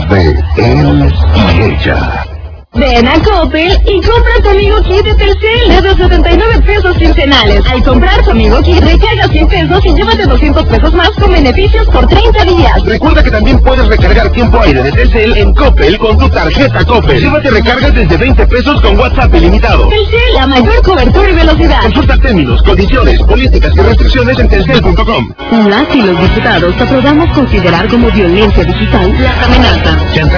de él y ella. Ven a Coppel y compra tu Amigo Kit de Telcel de 279 pesos quincenales. Al comprar tu Amigo Kit, recarga 100 pesos y llévate 200 pesos más con beneficios por 30 días. Recuerda que también puedes recargar tiempo aire de Telcel en Coppel con tu tarjeta Coppel. Llévate recargas desde 20 pesos con WhatsApp ilimitado. Telcel, la mayor cobertura y velocidad. Consulta términos, condiciones, políticas y restricciones en telcel.com. Las y los diputados aprobamos considerar como violencia digital las amenazas.